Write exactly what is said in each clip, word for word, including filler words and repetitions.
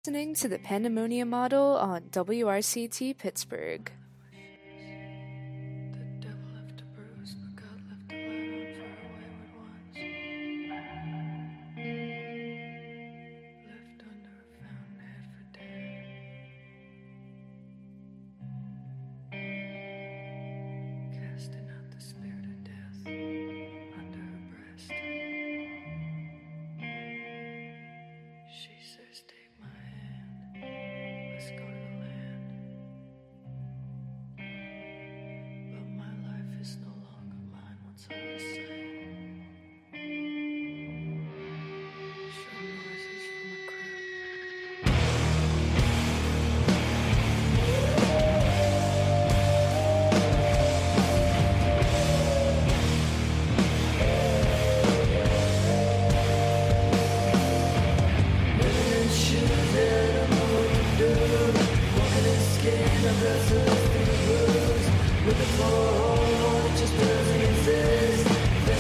listening to the Pandemonium Model on W R C T Pittsburgh. With the floor, it just doesn't exist.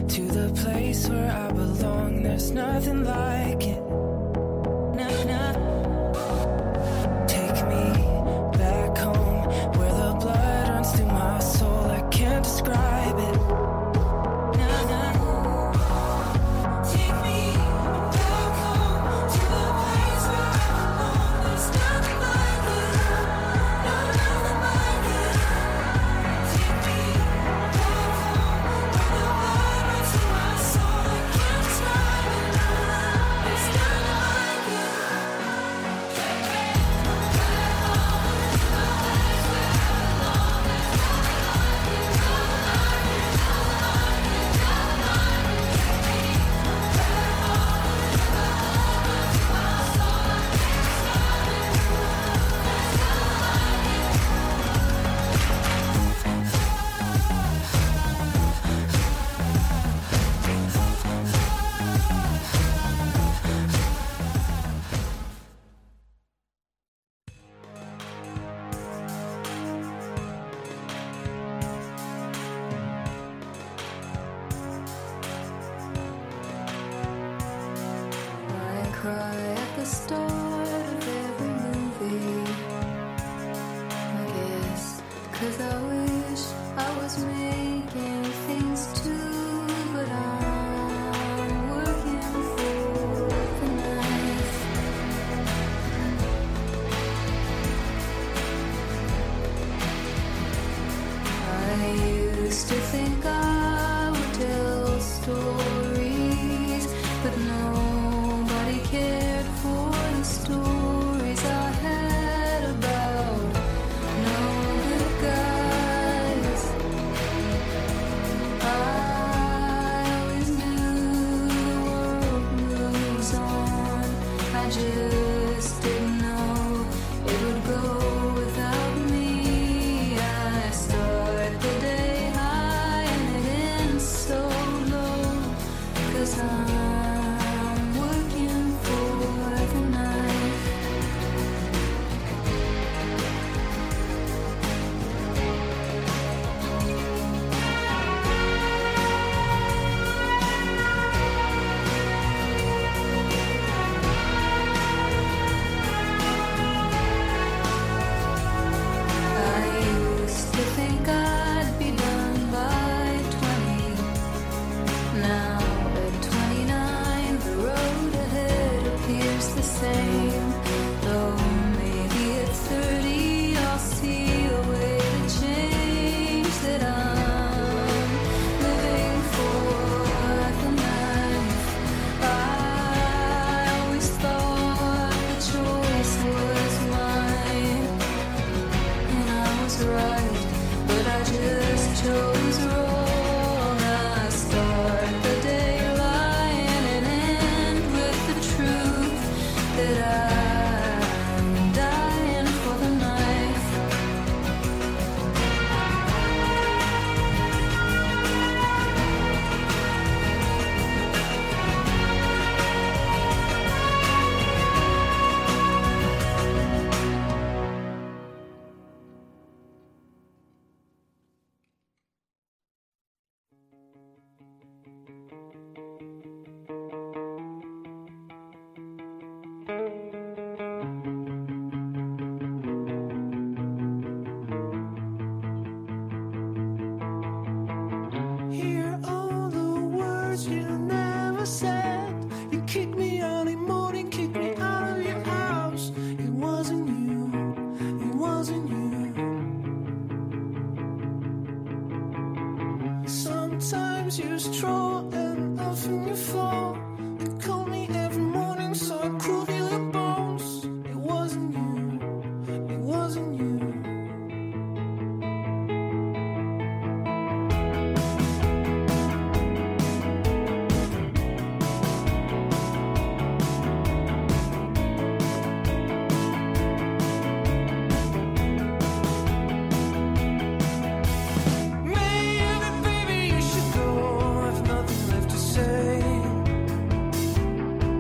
to the place where I belong. There's nothing like it. Nah, nah. Take me back home, where the blood runs through my soul. I can't describe it. Nah, nah. Take me back home to the place where I belong. There's nothing like it. No, nothing like it. Take me back home, where the blood runs through my soul. I can't describe it. There's nothing like it. I cry at the start of every movie. I guess 'cause I wish I was making things too, but I'm working for the knife. I used to think I would tell stories, but nobody cared for the stories I had about no good guys. I always knew the world moves on. I just didn't know it would go without me. I start the day high and it ends so low, 'cause I'm working for the night. I used to think I'd be done by twenty. Now at twenty-nine, the road ahead appears the same. Though maybe at thirty, I'll see a way to change that I'm living for the knife. I always thought the choice was mine, and I was right, but I just chose wrong. I start the day lying and end with the truth that I'm dying for the knife. Hear all the words you never said. You kicked me early morning, kicked me out of your house. It wasn't you, it wasn't you. Sometimes you stroll and often you fall. You call me every morning so I could heal your bones. It wasn't you, it wasn't you. Maybe, baby, you should go. I've nothing left to say.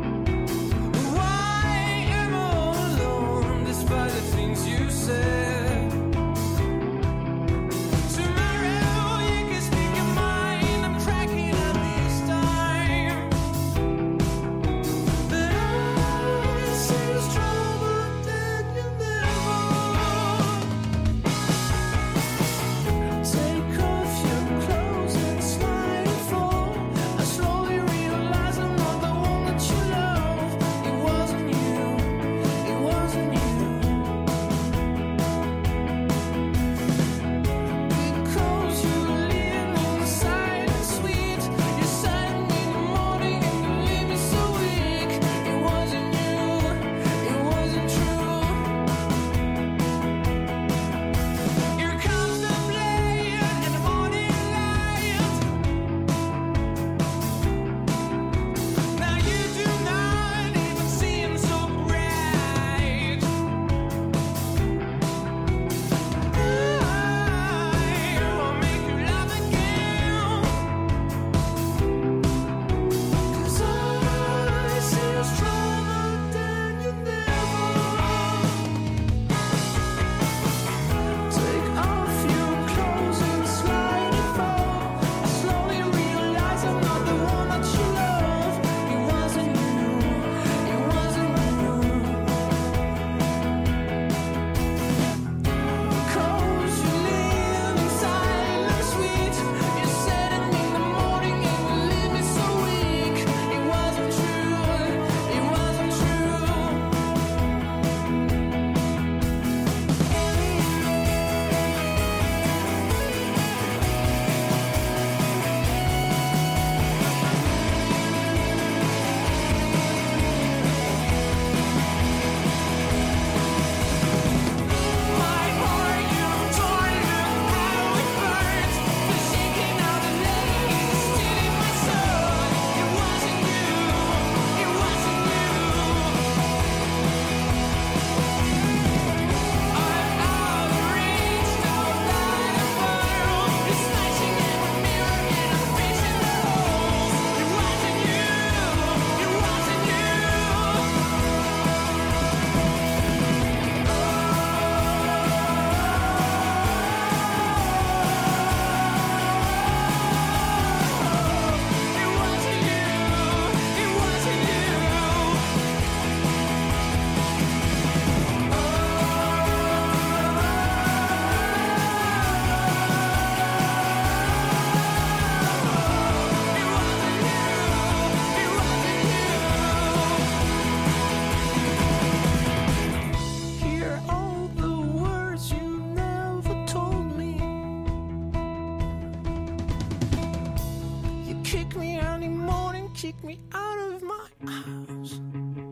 kick me early morning, kick me out of my house.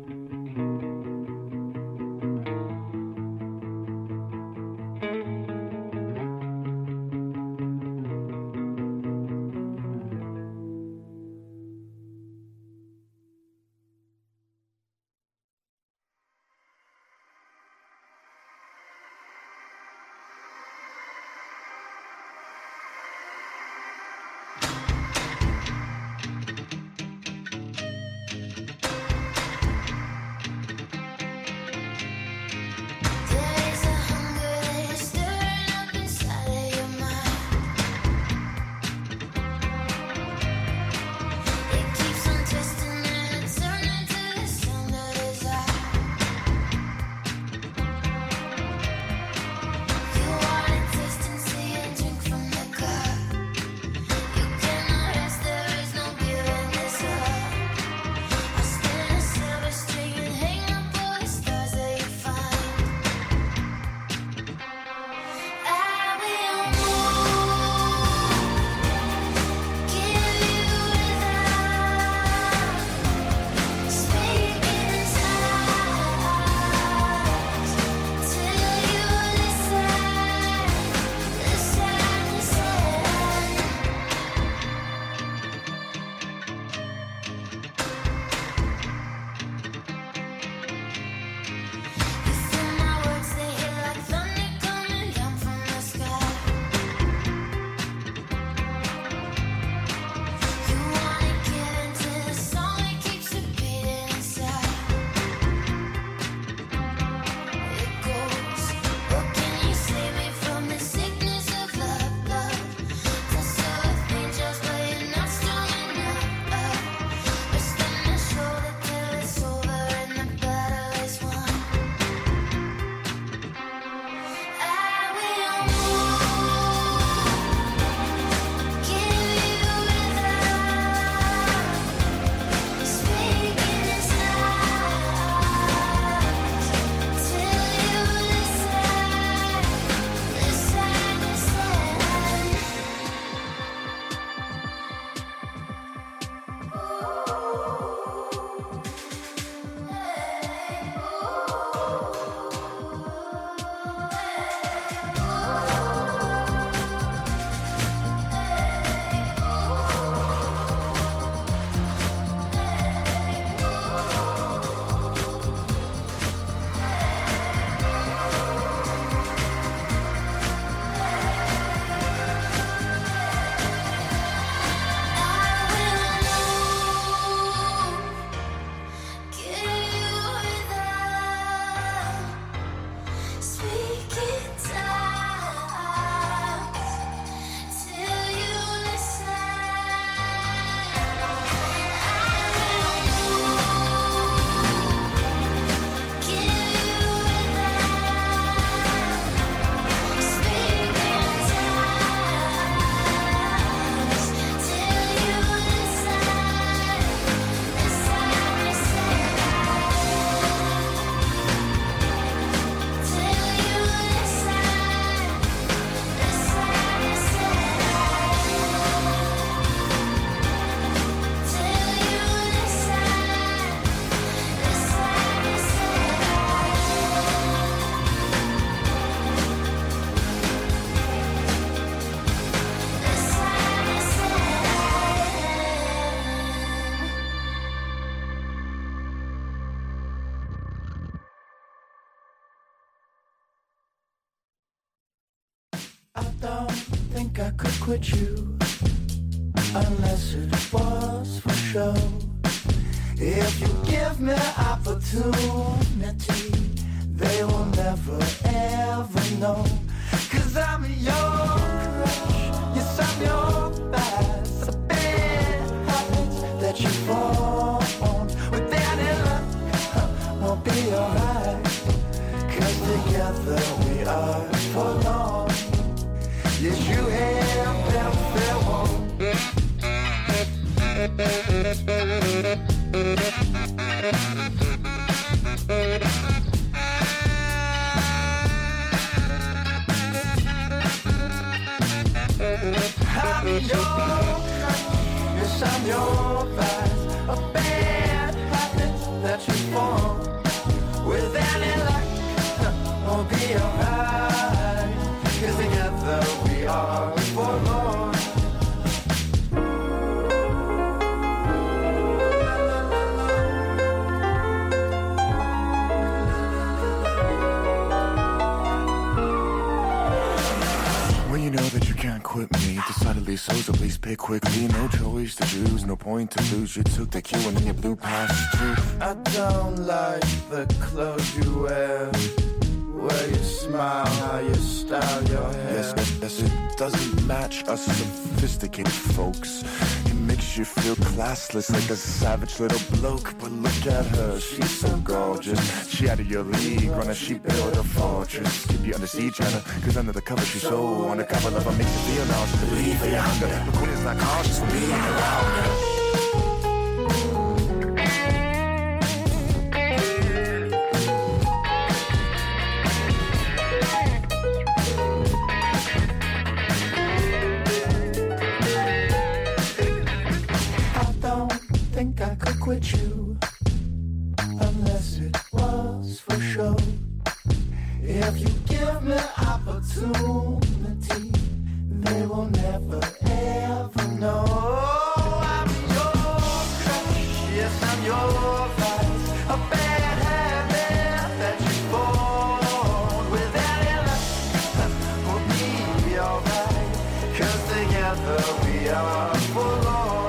I don't think I could quit you unless it was for show. If you give me opportunity, they will never ever know. Cause I'm your crush, yes I'm your vice. The bad habits that you form without any luck won't be alright. Cause together we are for long. Yes, you have them fair one. I'm your crush, yes I'm your vice, a bad habit that you form. With any luck, we'll be alright, 'cause together we are forlorn. You know that you can't quit me, decidedly so, so please pick quickly. No choice to choose, no point to lose. You took the cue and then you blew past two. I don't like the clothes you wear, where you smile, how you style your hair. Yes, yes, yes, it doesn't match us sophisticated folks. It makes you feel classless like a savage little bloke. But look at her, she's so gorgeous. She out of your league, runner, she built a fortress. Keep you under siege, Anna, 'cause under the cover she's so undercover. Love her makes you feel nauseous, believe for your hunger. The queen is not cautious for being around her. Quit you unless it was for show. If you give me opportunity, they will never ever know. I'm your crush, yes I'm your vice, a bad habit that you born. With any luck, we'll be alright, 'cause together we are forlorn.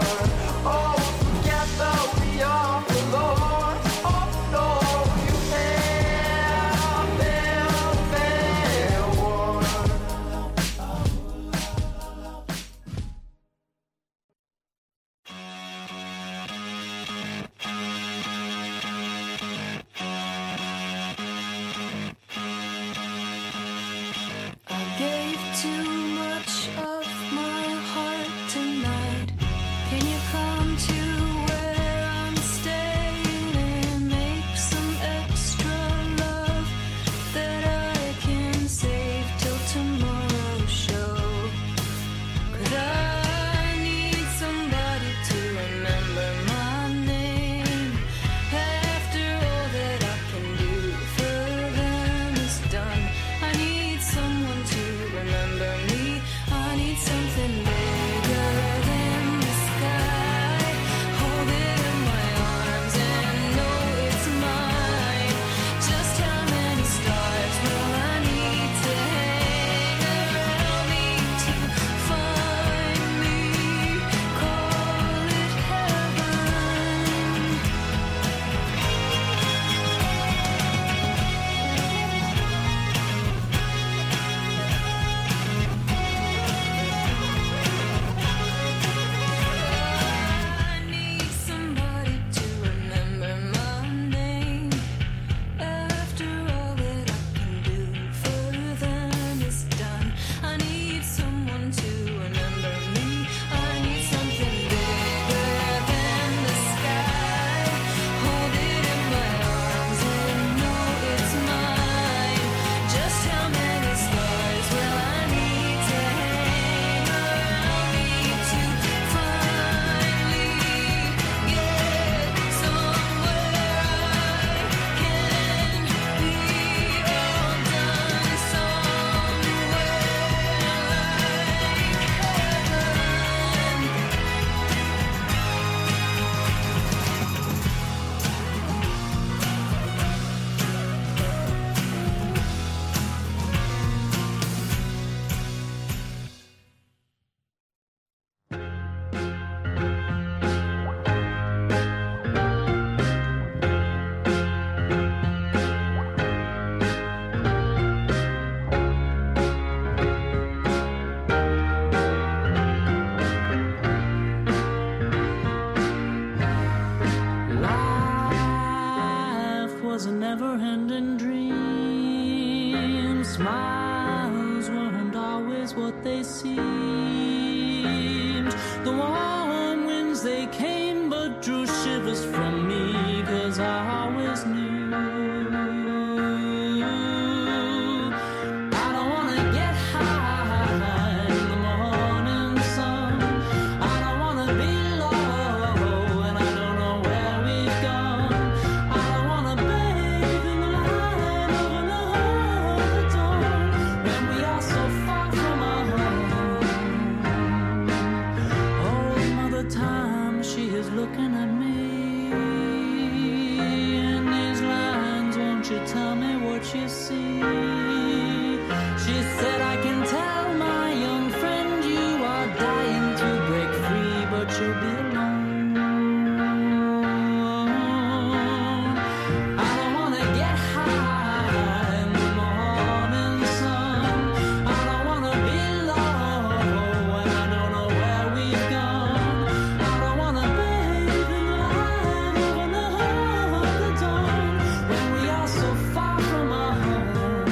was a never-ending dream. Smiles weren't always what they seemed. The warm winds, they came but drew shivers from me, 'cause I always knew I don't wanna get high in the morning sun. I don't wanna be lost looking at me. In these lines, won't you tell me what you see? She said, I can tell, my young friend, you are dying to break free, but you'll be alone. I don't wanna get high in the morning sun. I don't wanna be low when I don't know where we've gone. I don't wanna bathe in the light of another dawn when we are so far from our home.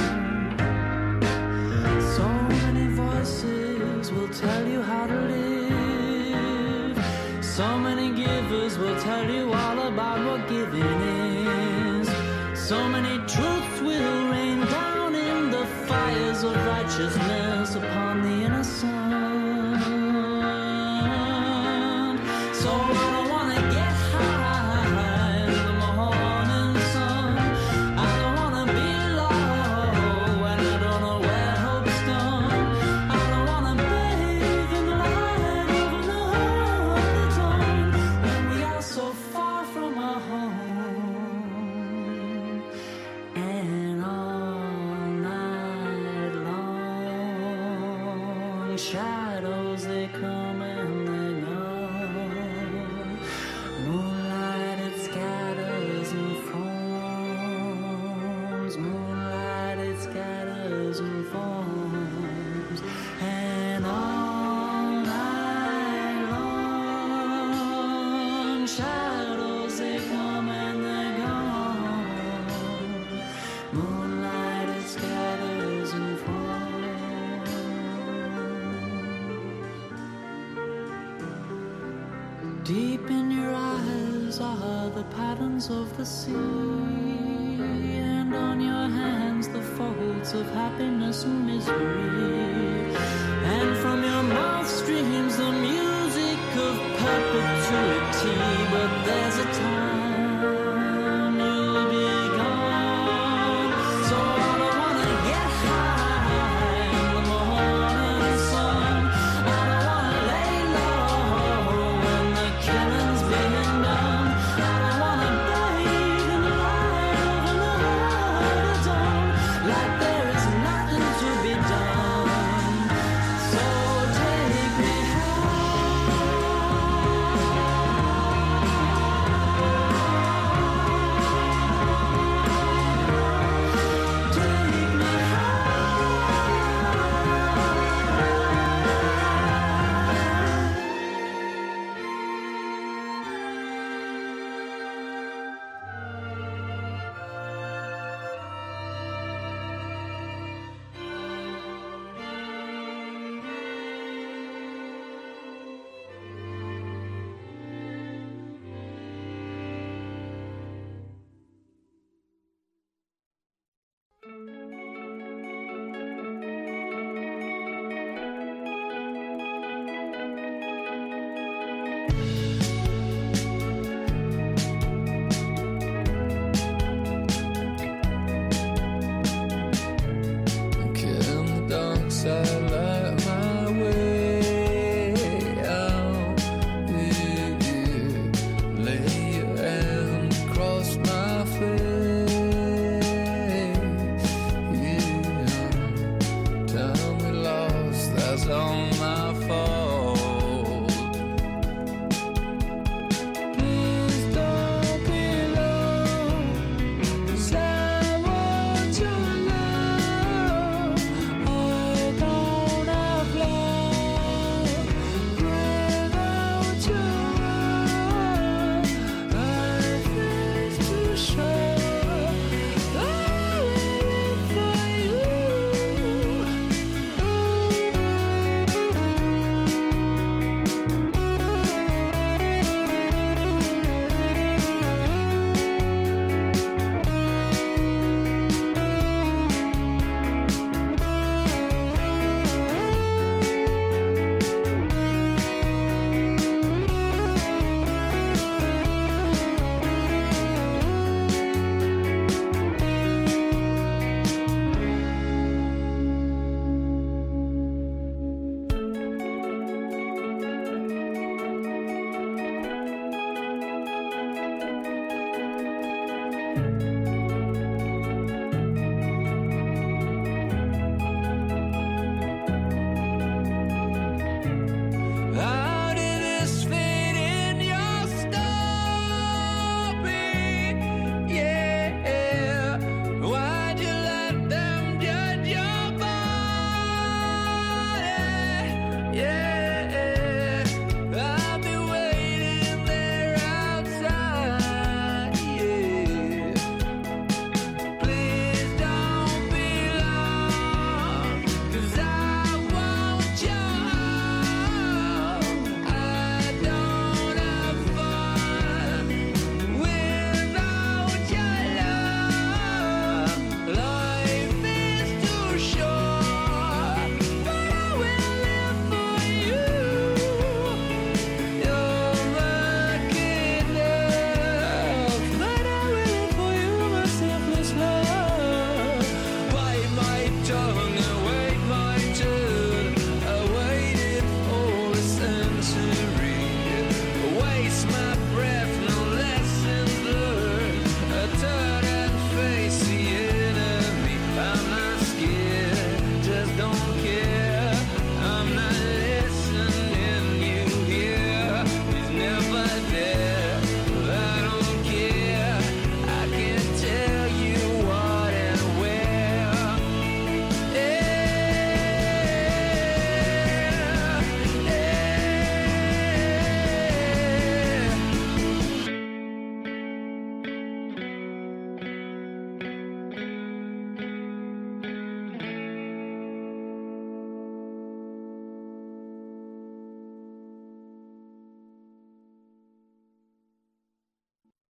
So many voices will tell you how to live. So many givers will tell you all about what giving is. So many truths will rain down in the fires of righteousness upon the innocent. So I don't wanna get high in the morning sun. I don't wanna be low when I don't know where hope's gone. I don't wanna bathe in the light of another dawn when we are so far from our home. And all night long, shadows they come and they go. Moonlight it scatters and forms. Moonlight it scatters and forms. And all night long, shadows they come and they go. Moonlight it scatters and forms. Deep in your eyes are the patterns of the sea, and on your hands the folds of happiness and misery. And from your mouth streams the music of perpetuity. But there's a time you'll be gone. So I don't wanna get high in the morning sun. I don't wanna lay low when the killing's being done. I don't wanna bathe in the light of another dawn, like there is nothing to be done. So take me high.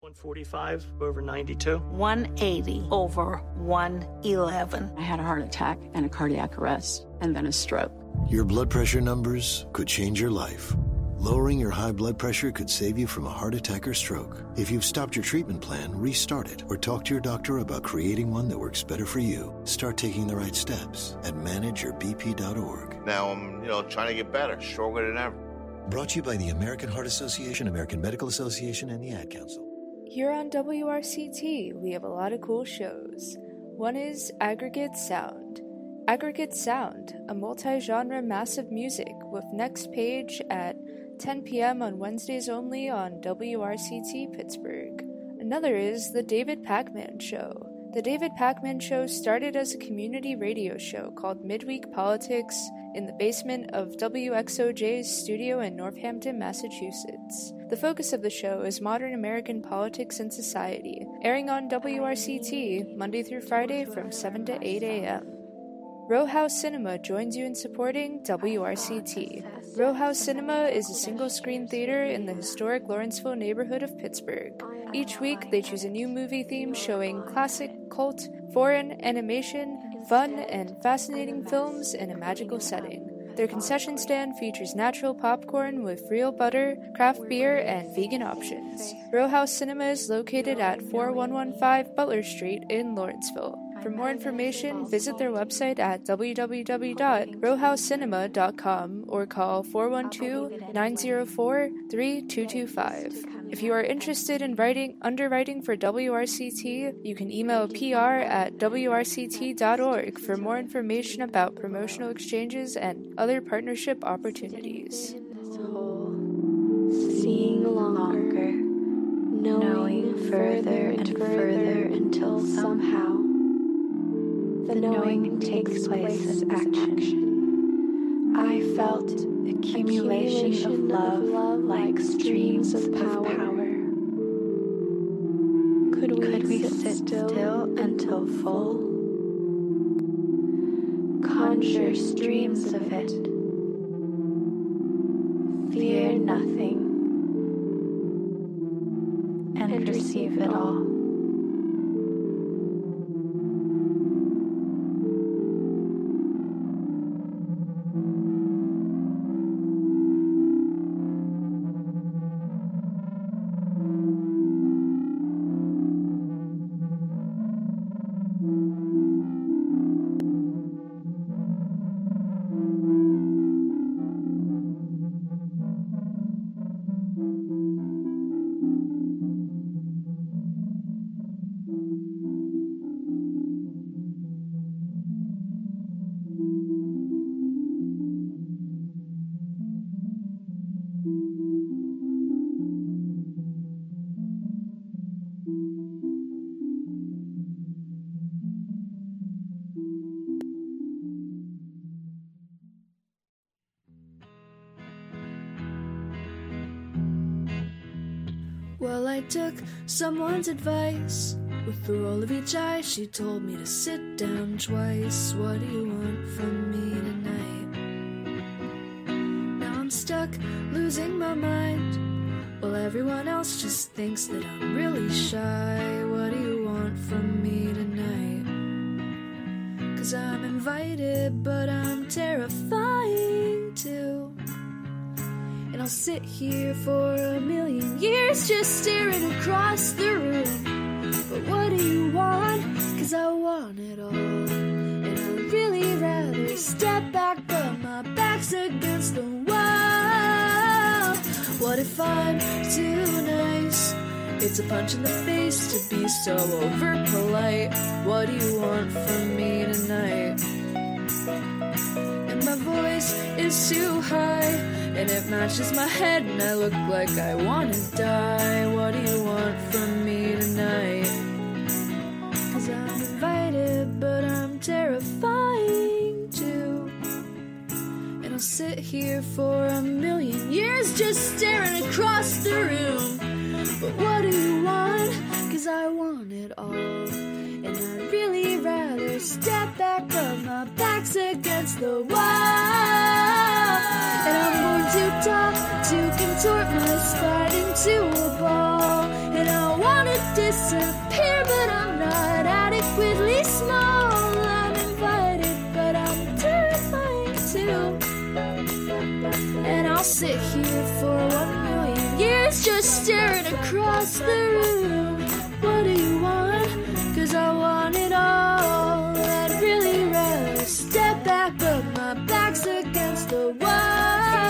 one forty-five over ninety-two. one eighty over one eleven. I had a heart attack and a cardiac arrest, and then a stroke. Your blood pressure numbers could change your life. Lowering your high blood pressure could save you from a heart attack or stroke. If you've stopped your treatment plan, restart it or talk to your doctor about creating one that works better for you. Start taking the right steps at manage your b p dot org. Now I'm, you know, trying to get better, stronger than ever. Brought to you by the American Heart Association, American Medical Association, and the Ad Council. Here on W R C T, we have a lot of cool shows. One is Aggregate Sound. Aggregate Sound, a multi-genre massive music with Next Page at ten p.m. on Wednesdays only on W R C T Pittsburgh. Another is The David Pakman Show. The David Pakman Show started as a community radio show called Midweek Politics in the basement of W X O J's studio in Northampton, Massachusetts. The focus of the show is modern American politics and society, airing on W R C T Monday through Friday from seven to eight a.m. Row House Cinema joins you in supporting W R C T. Row House Cinema is a single-screen theater in the historic Lawrenceville neighborhood of Pittsburgh. Each week, they choose a new movie theme showing classic, cult, foreign, animation, fun, and fascinating films in a magical setting. Their concession stand features natural popcorn with real butter, craft beer, and vegan options. Row House Cinema is located at forty-one fifteen Butler Street in Lawrenceville. For more information, visit their website at w w w dot row house cinema dot com or call four one two, nine zero four, three two two five. If you are interested in writing underwriting for W R C T, you can email P R at w r c t dot org for more information about promotional exchanges and other partnership opportunities. Seeing longer, knowing further and further until somehow the knowing takes place as action. I felt accumulation of love like streams of power. Could we, Could we sit still until full? Conjure streams of it. Fear nothing and receive it all. Well, I took someone's advice. With the roll of each eye, she told me to sit down twice. What do you want from me tonight? Now I'm stuck, losing my mind. Well, everyone else just thinks that I'm really shy. What do you want from me tonight? 'Cause I'm invited, but I'm terrifying too. And I'll sit here for a million years just staring across the room. But what do you want? 'Cause I want it all. And I'd really rather step back, but my back's against the wall. What if I'm too nice? It's a punch in the face to be so over polite. What do you want from me tonight? And my voice is too high, and it matches my head, and I look like I wanna die. What do you want from me tonight? 'Cause I'm invited, but I'm terrifying too. And I'll sit here for a million years just staring across the room. But what do you want? 'Cause I want it all. And I'd really rather step back, but my back's against the wall. And I'm born too tall to contort my spine into a ball. And I want disappear, but I'm not adequately small. I'm invited, but I'm terrified too. And I'll sit here for one million years just staring across the room. What do you want? 'Cause I want it all. I'd really rather step back, but my back's against the wall.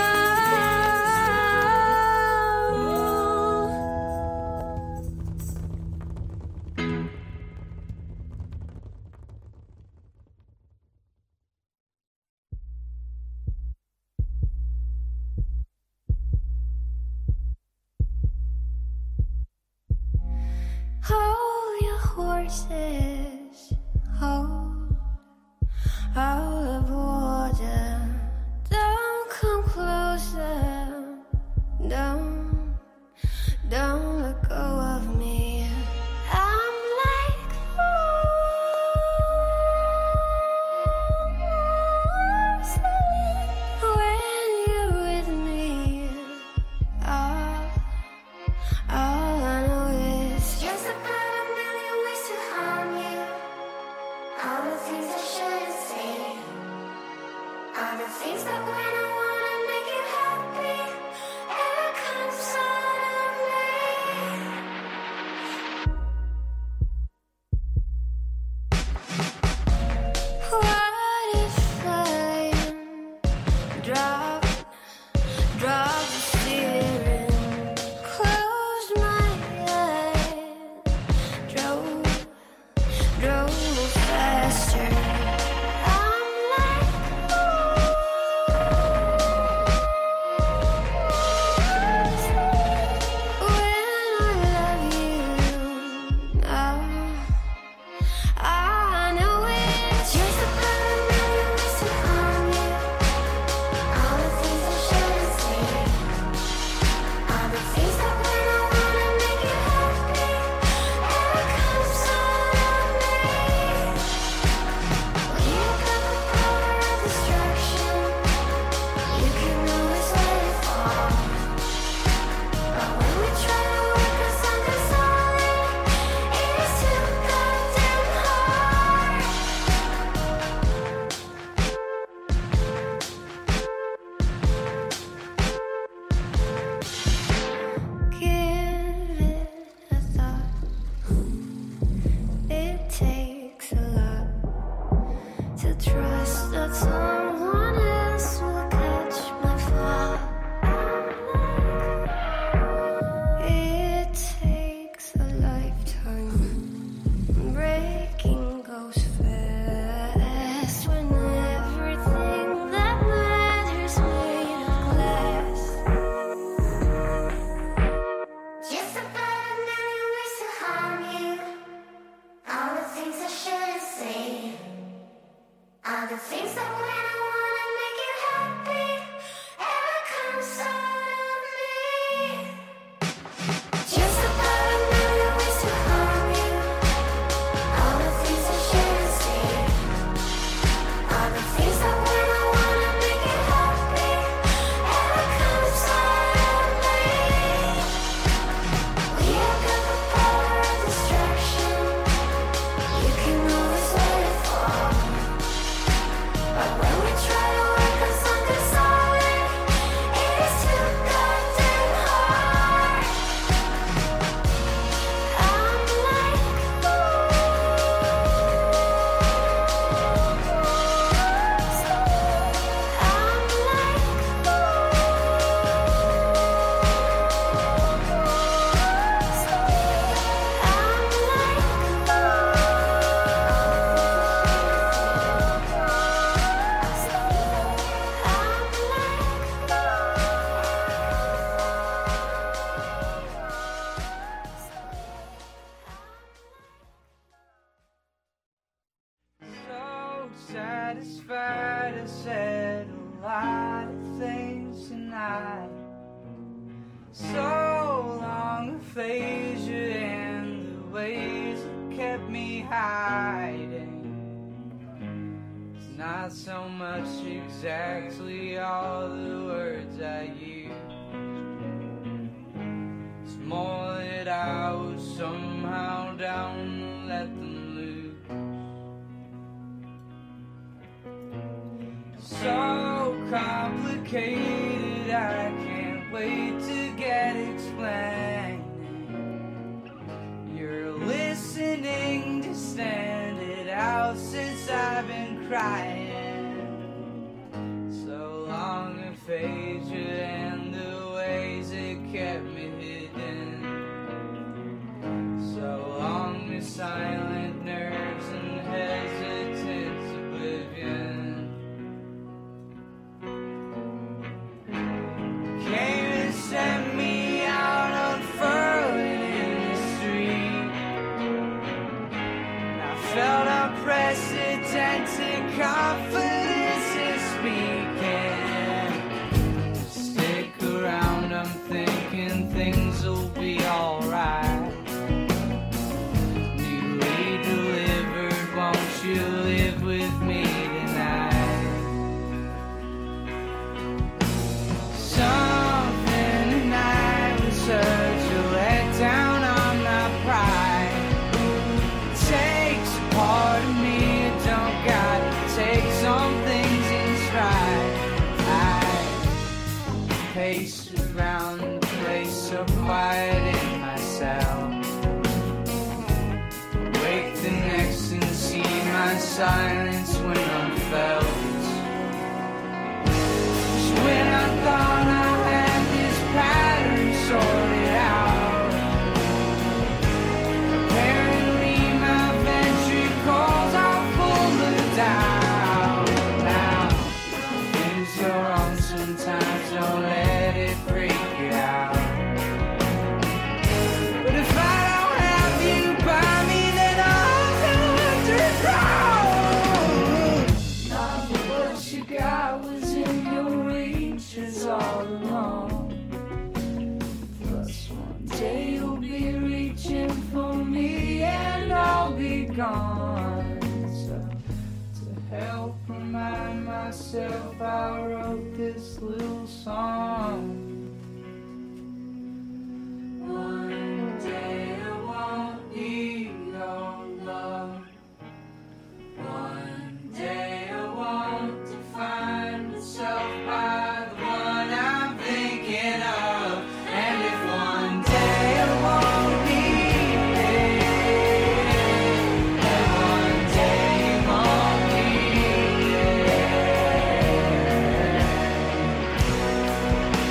Hold your horses, hold out of water. Don't come closer, don't, don't let go of me. I'm like when you're with me. Oh, all I know is just about a million ways to harm you. All the things I shouldn't say. All the things that when I wanna make you happy, ever comes out of me. What if I drop, drop the steering, closed my eyes, drove, drove faster. I'm like when I love you. Oh, I know it's just about a million ways to harm you. All the things I shouldn't say. All the things that when I wanna make you happy, ever comes out of me. We got the power of destruction. You can always let it fall. But when we try to work on something solid, it's too goddamn hard. Give it a thought. It takes a lot to trust that someone else will catch my fall. It takes a lifetime. Breaking goes fast when everything that matters made of glass. Just about a million ways to harm you. All the things I shouldn't say. All the things that when I wanna make you happy, ever comes out of me. Just about a million ways to harm you. All the things I shouldn't say. All the things that when I wanna make you happy, ever comes out of me. We have got the power of destruction. You can always let it fall. But when we try to work on something solid, it's too goddamn hard. I'm like So satisfied, I said a lot of things tonight. So long aphasia and the ways that kept me hiding. It's not so much exactly all the words I use. It's more that I was somehow down and let them loose. So complicated, I can't wait to get explained. You're listening to stand it out since I've been crying. So long aphasia and the ways it kept me hidden. So long the silent nerves and hesitant oblivion. Came and sent me out unfurling in the street. I felt unprecedented confidence in speaking. Stick around, I'm thinking things will be alright. Newly delivered, won't you live with me tonight? Something tonight was such a letdown on my pride. It takes a part of me, it don't got to take some things in stride. I pace around the place so quiet in myself. Wake the next and see my silence when unfelt. Just when I thought I had this pattern sorted out, apparently my ventricles are full of doubt. Now, things go wrong sometimes, don't let it freak you out. But if I don't have you by me, then I'll go underground. Not what you got was in your reaches all along. Plus one day you'll be reaching for me and I'll be gone. So to help remind myself, I wrote this little song. One day I won't need your love. One day I won't define myself by the one I'm thinking of. And if one day I won't need it, then one day you won't need it.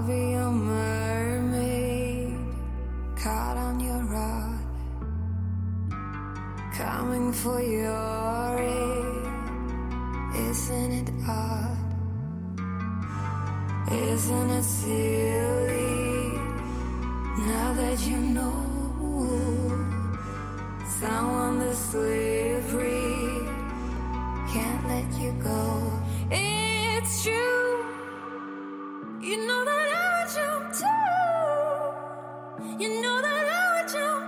I'll be your mermaid, caught on your rod, coming for your aid. Isn't it odd? Isn't it silly? Now that you know someone that's slippery can't let you go. It's true. You know that I would jump too. You know that I would jump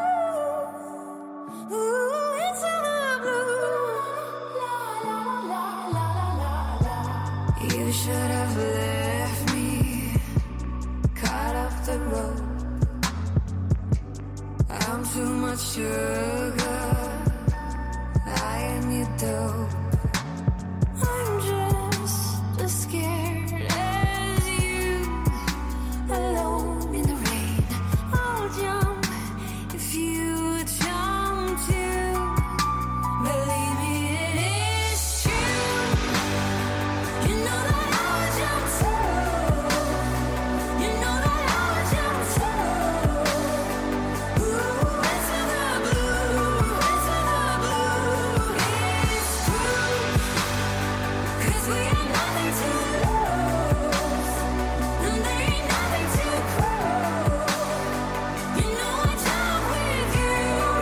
too. Ooh, into the blue. La la la la la la. You should have left me caught off the road. I'm too much sugar. I am your dope. I'm just as scared as you, alone in the rain. I'll jump if you jump too. Believe me, it is true. You know that I would jump too. You know that I would jump too. Ooh, into the blue, into the blue. It's true. 'Cause we have nothing to lose, and there ain't nothing to prove. You know I jump with you.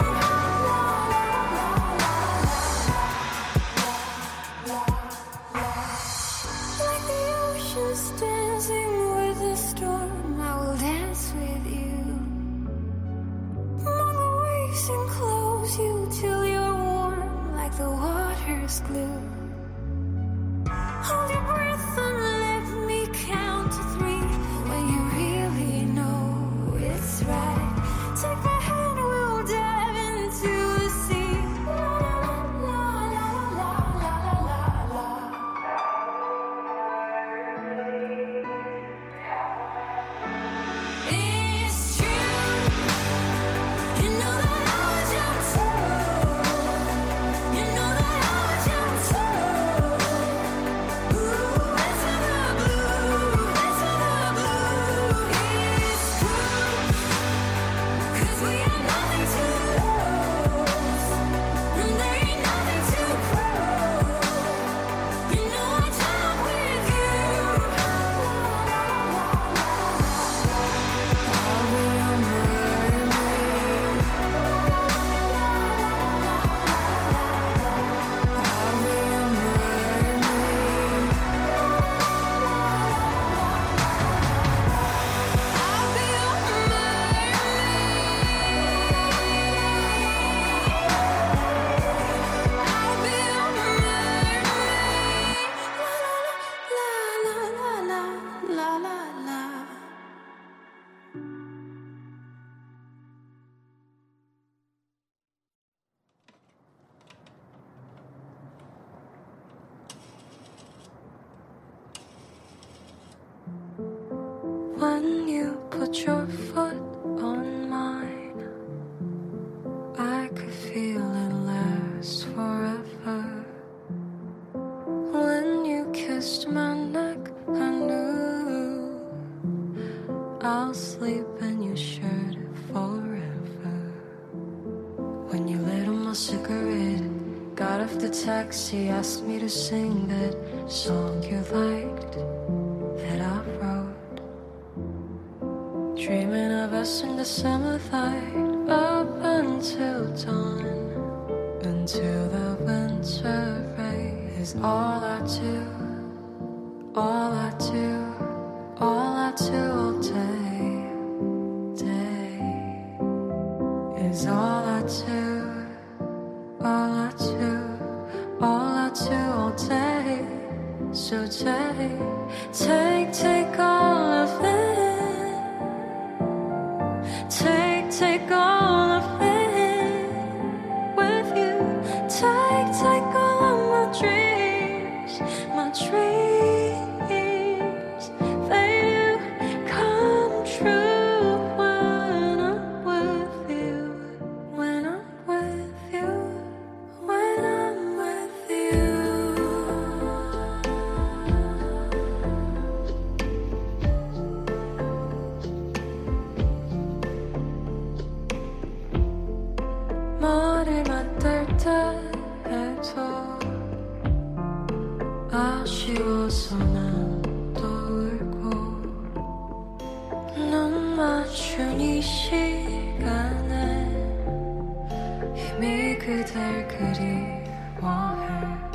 Like the ocean's dancing with the storm, I will dance with you. Among the waves enclose you till you're warm, like the water's glue. Hold your breath and let me count to three when you really know it's right. Take my hand, we'll dive into the sea. La la la la la la la la. It's true. You know that I would jump too. You know that I would jump too. Ooh, into the blue, into the blue. It's true. 'Cause we have nothing to lose, and there ain't nothing to prove. You know I jump with you. I'll be your mermaid. I'll be your mermaid. I'll be your mermaid. I'll be your mermaid. La la la la la la la. When you put your foot on mine, I could feel it last forever. When you kissed my neck, I knew I'll sleep in your shirt forever. When you lit on my cigarette, got off the taxi, asked me to sing that song you liked that I wrote. Dreaming of us in the summer light, up until dawn, until the winter rain is all I do, all I do, all I do all day, day is all I do, all I do, all I do all day. So take, take, take all of it. Take, take all of it with you. Take, take all of my dreams, my dreams. They do come true when I'm with you, when I'm with you, when I'm with you. 웃어서 난 또 울고 눈 맞춘 이 시간에 이미 그댈 그리워해.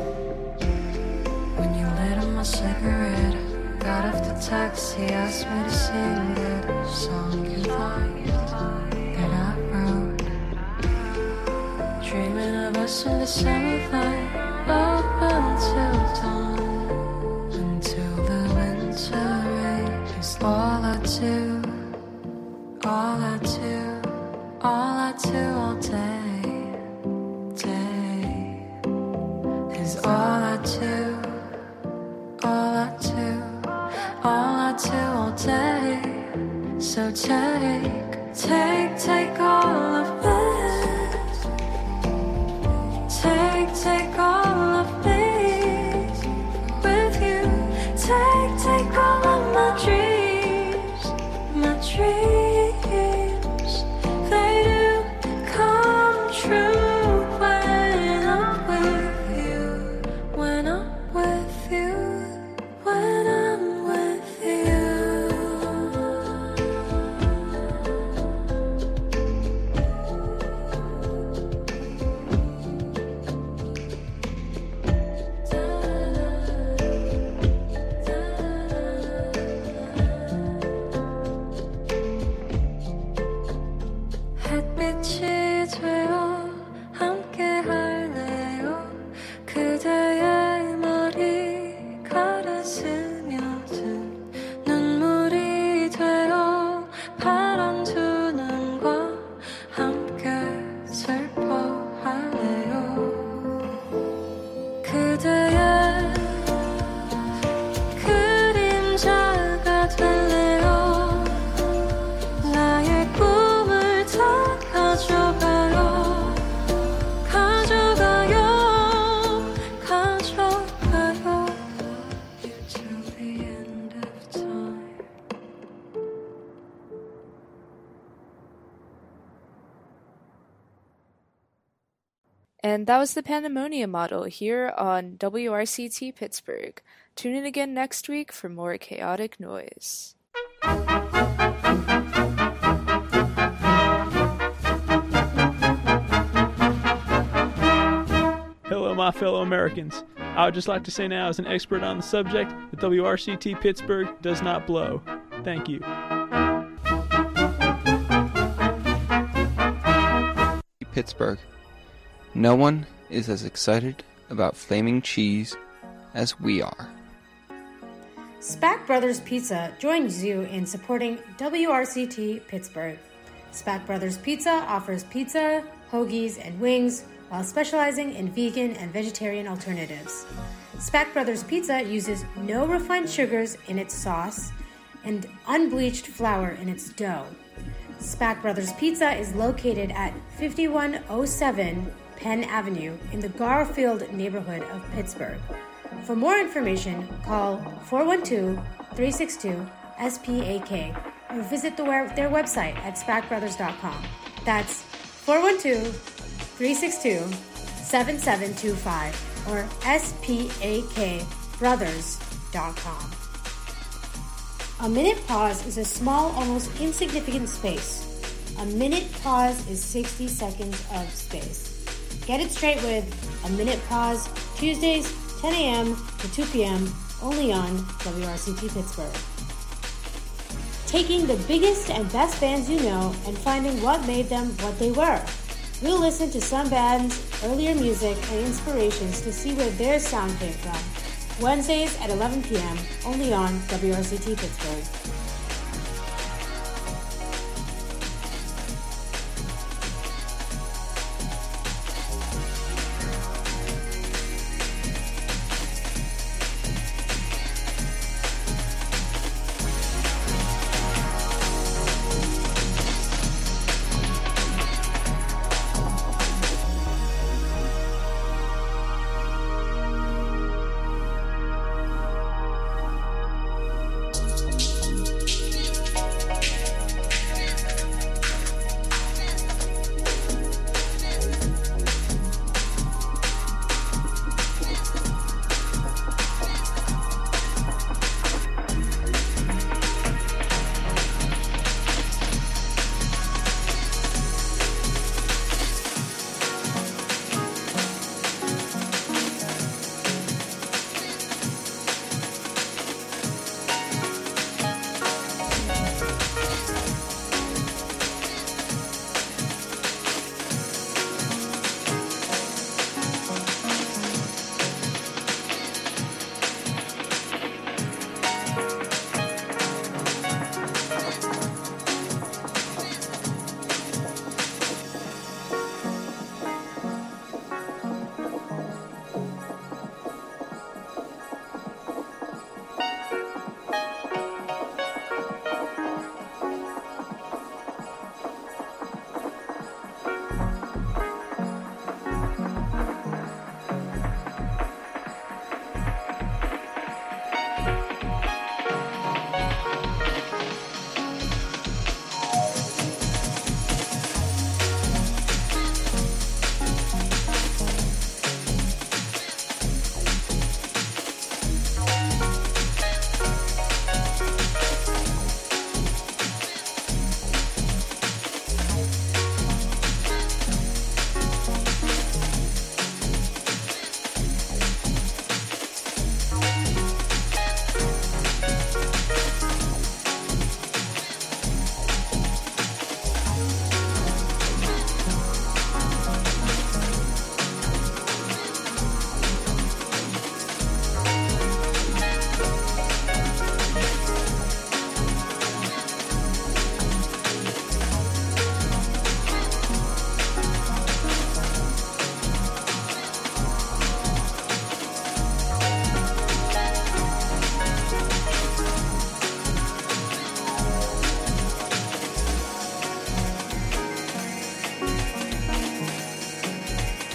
When you lit up my cigarette, got off the taxi, asked me to sing that song you liked that I wrote. Dreaming of us in the summertime, up until dawn, until the winter rain is all I do, all I do, all I do all day, day is all I do, all I do, all I do all day. So take, take, take all of it. Take, take all of me with you. Take, take all of my dreams, my dreams. They do come true when I'm with you, when I'm with you, when I'm with you. 햇빛이 되어 함께 할래요. 그대의 머리카락 스며든 눈물이 되어 파란 두 눈과 함께 슬퍼할래요. 그대의 그림자가 될래요. 나의 꿈을 다 가져가요, 가져가요, 가져가요. You till the end of time. And that was the Pandemonium model here on W R C T Pittsburgh. Tune in again next week for more chaotic noise. Hello, my fellow Americans. I would just like to say now, as an expert on the subject, that W R C T Pittsburgh does not blow. Thank you. Pittsburgh. No one is as excited about flaming cheese as we are. Spack Brothers Pizza joins you in supporting W R C T Pittsburgh. Spack Brothers Pizza offers pizza, hoagies, and wings while specializing in vegan and vegetarian alternatives. Spack Brothers Pizza uses no refined sugars in its sauce and unbleached flour in its dough. Spack Brothers Pizza is located at fifty-one oh seven Penn Avenue in the Garfield neighborhood of Pittsburgh. For more information, call four one two, three six two, S P A K or visit the, their website at spack brothers dot com. That's four one two, three six two, seven seven two five or S P A K brothers dot com. A minute pause is a small, almost insignificant space. A minute pause is sixty seconds of space. Get it straight with A Minute Pause, Tuesdays, ten a.m. to two p.m., only on W R C T Pittsburgh. Taking the biggest and best bands you know and finding what made them what they were. We'll listen to some bands' earlier music and inspirations to see where their sound came from. Wednesdays at eleven p.m., only on W R C T Pittsburgh.